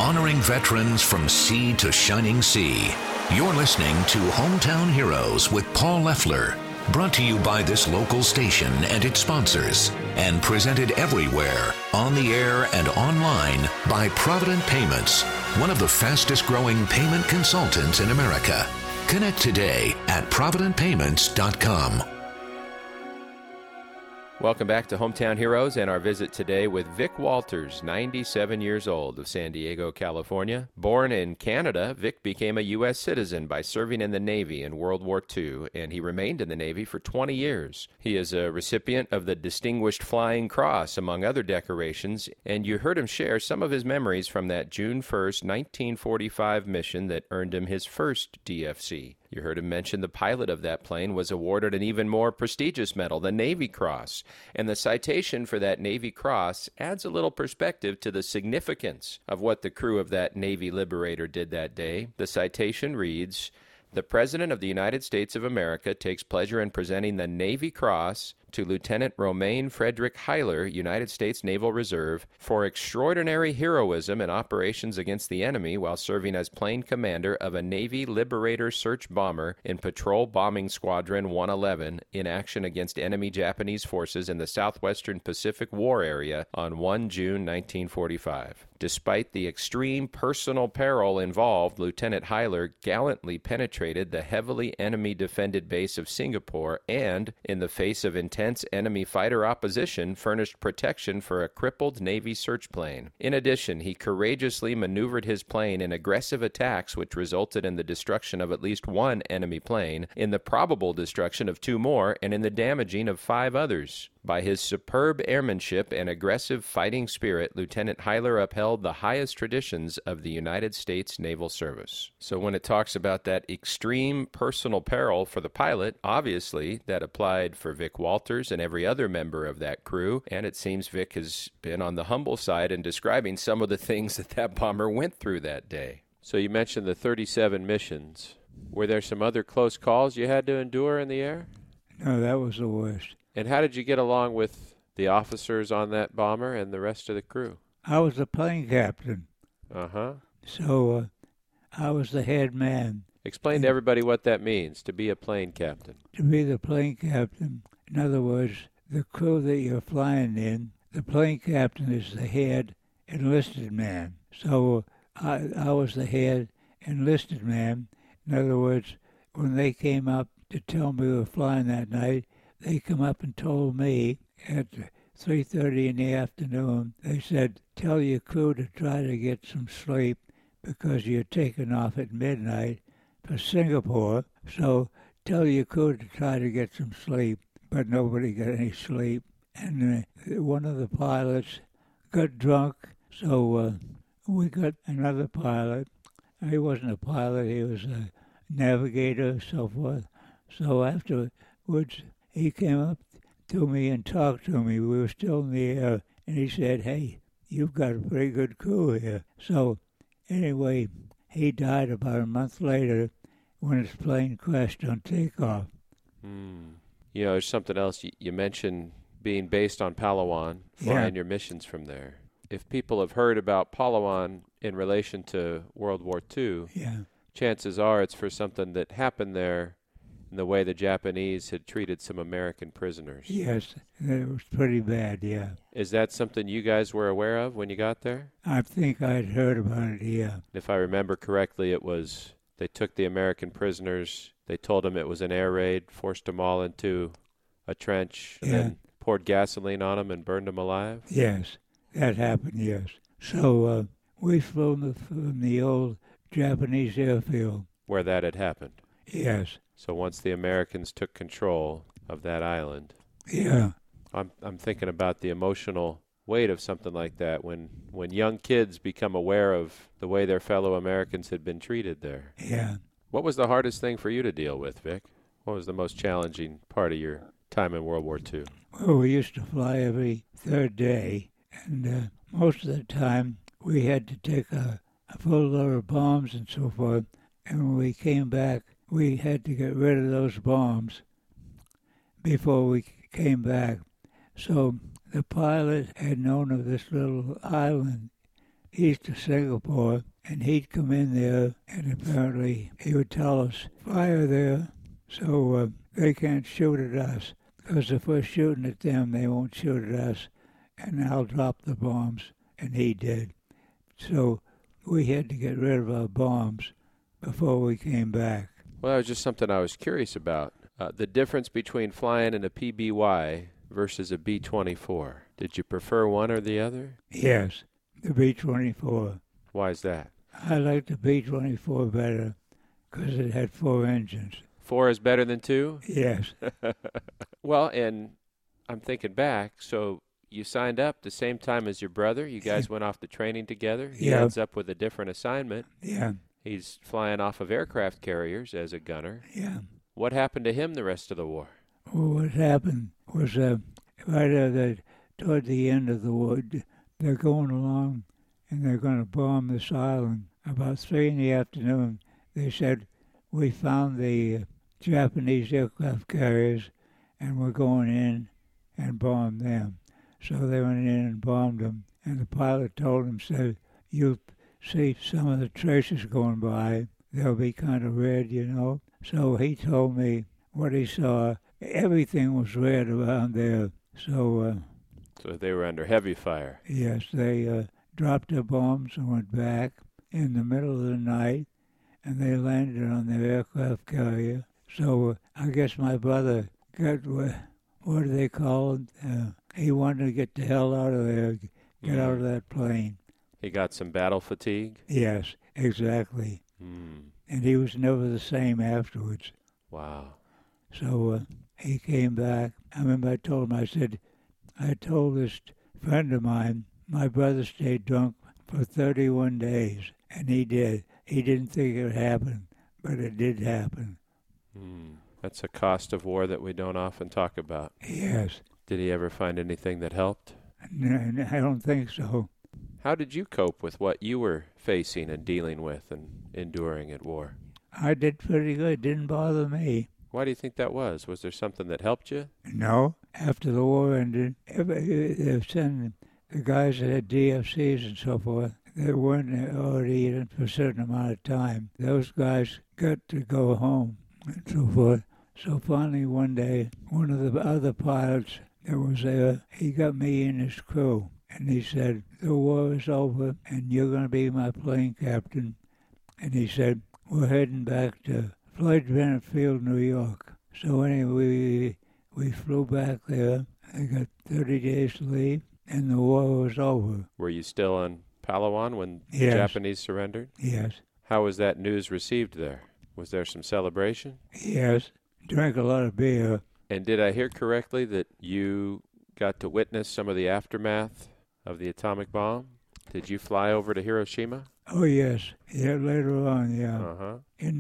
honoring veterans from sea to shining sea. You're listening to Hometown Heroes with Paul Leffler, brought to you by this local station and its sponsors, and presented everywhere, on the air and online, by Provident Payments, one of the fastest growing payment consultants in America. Connect today at providentpayments.com. Welcome back to Hometown Heroes and our visit today with Vic Walters, 97 years old, of San Diego, California. Born in Canada, Vic became a U.S. citizen by serving in the Navy in World War II, and he remained in the Navy for 20 years. He is a recipient of the Distinguished Flying Cross, among other decorations, and you heard him share some of his memories from that June 1st, 1945 mission that earned him his first DFC. You heard him mention the pilot of that plane was awarded an even more prestigious medal, the Navy Cross. And the citation for that Navy Cross adds a little perspective to the significance of what the crew of that Navy Liberator did that day. The citation reads, "The President of the United States of America takes pleasure in presenting the Navy Cross to Lieutenant Romaine Frederick Hyler, United States Naval Reserve, for extraordinary heroism in operations against the enemy while serving as plane commander of a Navy Liberator search bomber in Patrol Bombing Squadron 111 in action against enemy Japanese forces in the southwestern Pacific War area on 1 June 1945. Despite the extreme personal peril involved, Lieutenant Hyler gallantly penetrated the heavily enemy-defended base of Singapore and, in the face of intense enemy fighter opposition, furnished protection for a crippled Navy search plane. In addition, he courageously maneuvered his plane in aggressive attacks which resulted in the destruction of at least one enemy plane, in the probable destruction of 2 more, and in the damaging of 5 others. By his superb airmanship and aggressive fighting spirit, Lieutenant Hyler upheld the highest traditions of the United States Naval Service." So when it talks about that extreme personal peril for the pilot, obviously that applied for Vic Walters and every other member of that crew, and it seems Vic has been on the humble side in describing some of the things that bomber went through that day. So you mentioned the 37 missions. Were there some other close calls you had to endure in the air? No, that was the worst. And how did you get along with the officers on that bomber and the rest of the crew? I was the plane captain. Uh-huh. So I was the head man. Explain to everybody what that means, to be a plane captain. To be the plane captain, in other words, the crew that you're flying in, the plane captain is the head enlisted man. So I was the head enlisted man. In other words, when they came up to tell me we were flying that night, they come up and told me at 3:30 in the afternoon, they said, "Tell your crew to try to get some sleep because you're taking off at midnight for Singapore. So tell your crew to try to get some sleep." But nobody got any sleep. And one of the pilots got drunk, so we got another pilot. He wasn't a pilot, he was a navigator and so forth. So afterwards, he came up to me and talked to me. We were still in the air, and he said, "Hey, you've got a pretty good crew here." So anyway, he died about a month later when his plane crashed on takeoff. You know, there's something else. You mentioned being based on Palawan, flying your missions from there. If people have heard about Palawan in relation to World War II, chances are it's for something that happened there in the way the Japanese had treated some American prisoners. Yes, it was pretty bad, yeah. Is that something you guys were aware of when you got there? I think I'd heard about it, yeah. If I remember correctly, it was they took the American prisoners, they told them it was an air raid, forced them all into a trench, and then poured gasoline on them and burned them alive? Yes, that happened, yes. So we flew from the old Japanese airfield. Where that had happened? Yes. So once the Americans took control of that island. Yeah. I'm thinking about the emotional weight of something like that when young kids become aware of the way their fellow Americans had been treated there. Yeah. What was the hardest thing for you to deal with, Vic? What was the most challenging part of your time in World War II? Well, we used to fly every third day, and most of the time we had to take a full load of bombs and so forth, and when we came back, we had to get rid of those bombs before we came back. So the pilot had known of this little island east of Singapore, and he'd come in there, and apparently he would tell us, fire there, so they can't shoot at us, because if we're shooting at them, they won't shoot at us, and I'll drop the bombs, and he did. So we had to get rid of our bombs before we came back. Well, that was just something I was curious about. The difference between flying in a PBY versus a B-24. Did you prefer one or the other? Yes, the B-24. Why is that? I liked the B-24 better because it had 4 engines. 4 is better than 2? Yes. Well, and I'm thinking back, so you signed up the same time as your brother. You guys went off to training together. He ends up with a different assignment. Yeah. He's flying off of aircraft carriers as a gunner. Yeah. What happened to him the rest of the war? Well, what happened was right toward the end of the war, they're going along and they're going to bomb this island. About 3 in the afternoon, they said, we found the Japanese aircraft carriers and we're going in and bomb them. So they went in and bombed them. And the pilot told them, said, you'll see some of the traces going by. They'll be kind of red, you know. So he told me what he saw. Everything was red around there. So they were under heavy fire. Yes, they dropped their bombs and went back in the middle of the night, and they landed on their aircraft carrier. So I guess my brother got, what do they call it? He wanted to get the hell out of there, get out of that plane. He got some battle fatigue? Yes, exactly. And he was never the same afterwards. Wow. So he came back. I remember I told him, I told this friend of mine, my brother stayed drunk for 31 days, and he did. He didn't think it would happen, but it did happen. That's a cost of war that we don't often talk about. Yes. Did he ever find anything that helped? No, I don't think so. How did you cope with what you were facing and dealing with and enduring at war? I did pretty good. It didn't bother me. Why do you think that was? Was there something that helped you? No. After the war ended, they sent the guys that had DFCs and so forth, they weren't already in for a certain amount of time. Those guys got to go home and so forth. So finally one day, one of the other pilots that was there, he got me in his crew. And he said, the war is over and you're going to be my plane captain. And he said, we're heading back to Floyd Bennett Field, New York. So anyway, we flew back there. I got 30 days to leave, and the war was over. Were you still on Palawan when the Japanese surrendered? Yes. How was that news received there? Was there some celebration? Yes. Drank a lot of beer. And did I hear correctly that you got to witness some of the aftermath of the atomic bomb? Did you fly over to Hiroshima? Oh, yes. Yeah, later on, yeah. Uh-huh. In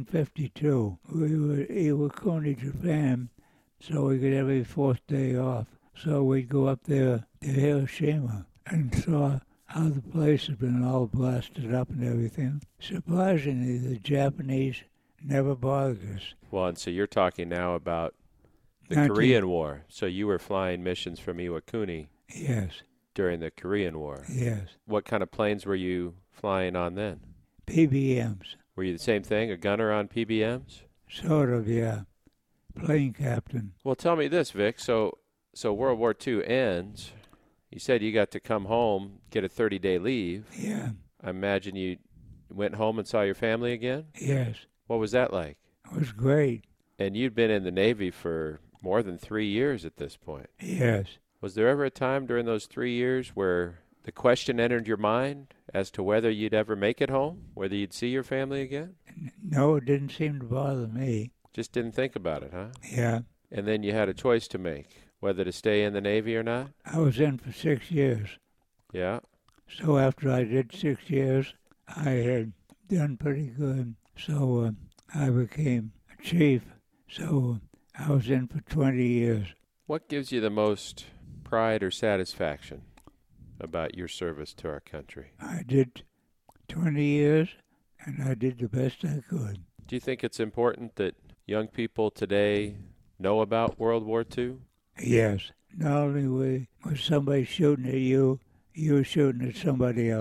1952, we were in Iwakuni, Japan, so we could have a 4th day off. So we'd go up there to Hiroshima and saw how the place had been all blasted up and everything. Surprisingly, the Japanese never bothered us. Well, and so you're talking now about the Korean War. So you were flying missions from Iwakuni. Yes. During the Korean War. Yes. What kind of planes were you flying on then? PBMs. Were you the same thing, a gunner on PBMs? Sort of, yeah. Plane captain. Well, tell me this, Vic. So World War II ends. You said you got to come home, get a 30-day leave. Yeah. I imagine you went home and saw your family again? Yes. What was that like? It was great. And you'd been in the Navy for more than 3 years at this point. Yes. Was there ever a time during those 3 years where the question entered your mind as to whether you'd ever make it home, whether you'd see your family again? No, it didn't seem to bother me. Just didn't think about it, huh? Yeah. And then you had a choice to make, whether to stay in the Navy or not? I was in for 6 years. Yeah. So after I did 6 years, I had done pretty good. So I became a chief. So I was in for 20 years. What gives you the most pride or satisfaction about your service to our country? I did 20 years, and I did the best I could. Do you think it's important that young people today know about World War II? Yes. Not only was somebody shooting at you, you were shooting at somebody else.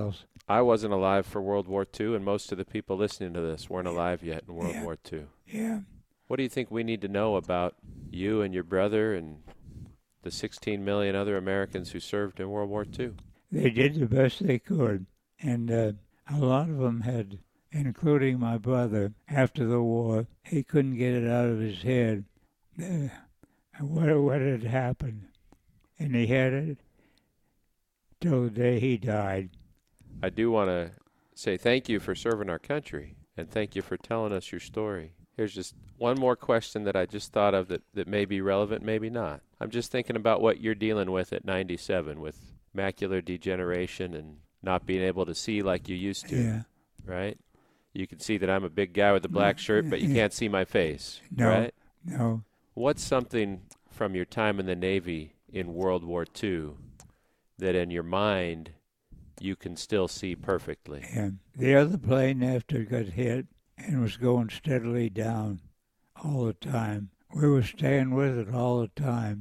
I wasn't alive for World War II, and most of the people listening to this weren't alive yet in World War II. Yeah. What do you think we need to know about you and your brother and the 16 million other Americans who served in World War II? They did the best they could, and a lot of them had, including my brother, after the war, he couldn't get it out of his head what had happened. And he had it till the day he died. I do want to say thank you for serving our country, and thank you for telling us your story. Here's just one more question that I just thought of that may be relevant, maybe not. I'm just thinking about what you're dealing with at 97 with macular degeneration and not being able to see like you used to, Yeah. right? You can see that I'm a big guy with a black shirt, but you can't see my face, No, right? no. What's something from your time in the Navy in World War II that in your mind you can still see perfectly? And the other plane, after it got hit and was going steadily down all the time, we were staying with it all the time.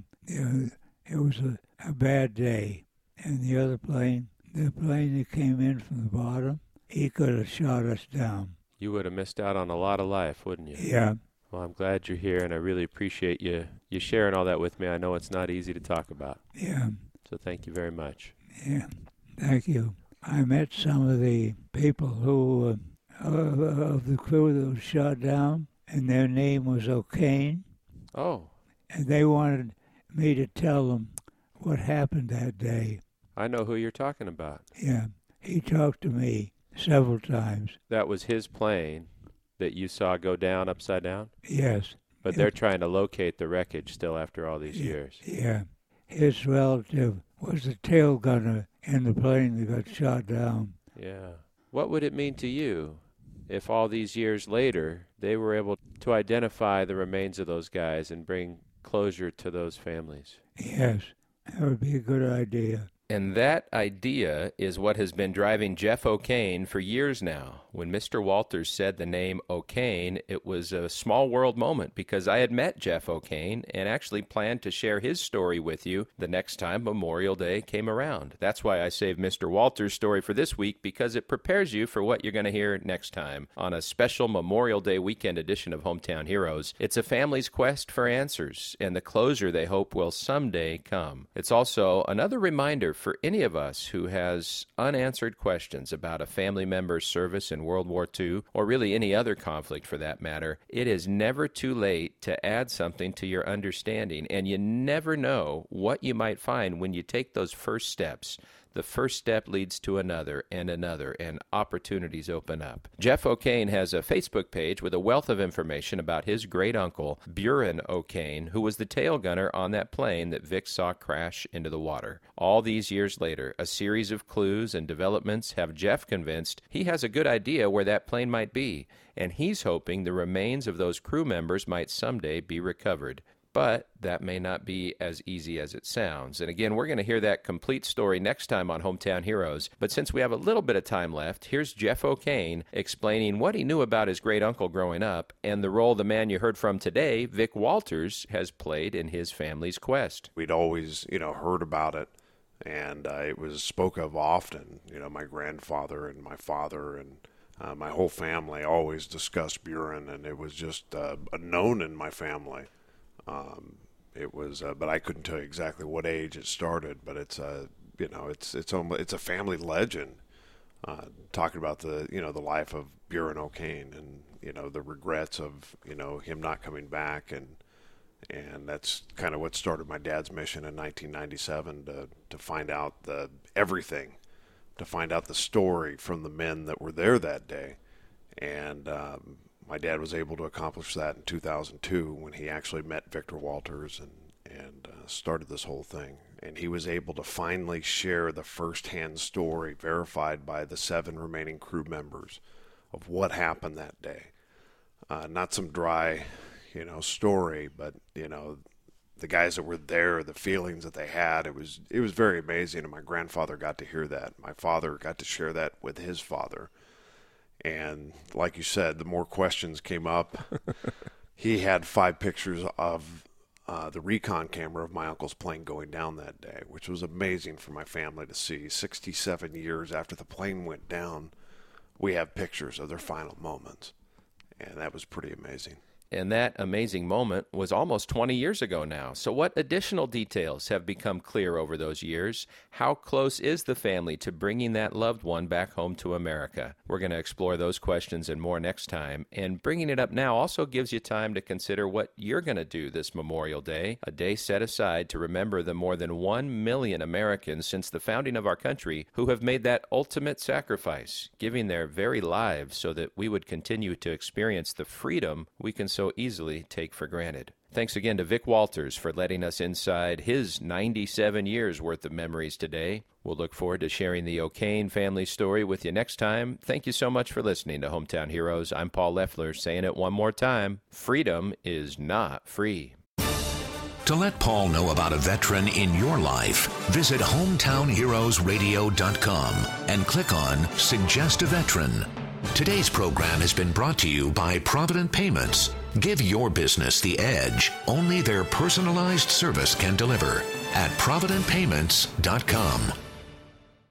It was a bad day. And the other plane, the plane that came in from the bottom, he could have shot us down. You would have missed out on a lot of life, wouldn't you? Yeah. Well, I'm glad you're here, and I really appreciate you sharing all that with me. I know it's not easy to talk about. Yeah. So thank you very much. Yeah. Thank you. I met some of the people who, of the crew that was shot down, and their name was O'Kane. Oh. And they wanted me to tell them what happened that day. I know who you're talking about. Yeah. He talked to me several times. That was his plane that you saw go down upside down? Yes. But they're trying to locate the wreckage still after all these years. Yeah. His relative was the tail gunner in the plane that got shot down. Yeah. What would it mean to you if all these years later they were able to identify the remains of those guys and bring closure to those families? Yes. That would be a good idea. And that idea is what has been driving Jeff O'Kane for years now. When Mr. Walters said the name O'Kane, it was a small world moment because I had met Jeff O'Kane and actually planned to share his story with you the next time Memorial Day came around. That's why I saved Mr. Walters' story for this week, because it prepares you for what you're going to hear next time on a special Memorial Day weekend edition of Hometown Heroes. It's a family's quest for answers and the closure they hope will someday come. It's also another reminder for any of us who has unanswered questions about a family member's service in World War II, or really any other conflict for that matter. It is never too late to add something to your understanding, and you never know what you might find when you take those first steps. The first step leads to another, and opportunities open up. Jeff O'Kane has a Facebook page with a wealth of information about his great-uncle, Buren O'Kane, who was the tail gunner on that plane that Vic saw crash into the water. All these years later, a series of clues and developments have Jeff convinced he has a good idea where that plane might be, and he's hoping the remains of those crew members might someday be recovered. But that may not be as easy as it sounds. And again, we're going to hear that complete story next time on Hometown Heroes. But since we have a little bit of time left, here's Jeff O'Kane explaining what he knew about his great-uncle growing up and the role the man you heard from today, Vic Walters, has played in his family's quest. We'd always, heard about it, and it was spoke of often. My grandfather and my father and my whole family always discussed Buren, and it was just known in my family. It was, but I couldn't tell you exactly what age it started. But it's it's a family legend. Talking about the life of Buren O'Kane and the regrets of him not coming back, and that's kind of what started my dad's mission in 1997 to find out everything, to find out the story from the men that were there that day, and. My dad was able to accomplish that in 2002 when he actually met Victor Walters and started this whole thing. And he was able to finally share the first-hand story verified by the 7 remaining crew members of what happened that day. Not some dry, story, but, the guys that were there, the feelings that they had, it was very amazing. And my grandfather got to hear that. My father got to share that with his father. And like you said, the more questions came up. He had 5 pictures of the recon camera of my uncle's plane going down that day, which was amazing for my family to see. 67 years after the plane went down, we have pictures of their final moments, and that was pretty amazing. And that amazing moment was almost 20 years ago now. So what additional details have become clear over those years? How close is the family to bringing that loved one back home to America? We're going to explore those questions and more next time. And bringing it up now also gives you time to consider what you're going to do this Memorial Day, a day set aside to remember the more than 1 million Americans since the founding of our country who have made that ultimate sacrifice, giving their very lives so that we would continue to experience the freedom we can so easily take for granted. Thanks again to Vic Walters for letting us inside his 97 years worth of memories today. We'll look forward to sharing the O'Kane family story with you next time. Thank you so much for listening to Hometown Heroes. I'm Paul Leffler, saying it one more time. Freedom is not free. To let Paul know about a veteran in your life, visit hometownheroesradio.com and click on Suggest a Veteran. Today's program has been brought to you by Provident Payments. Give your business the edge only their personalized service can deliver at providentpayments.com.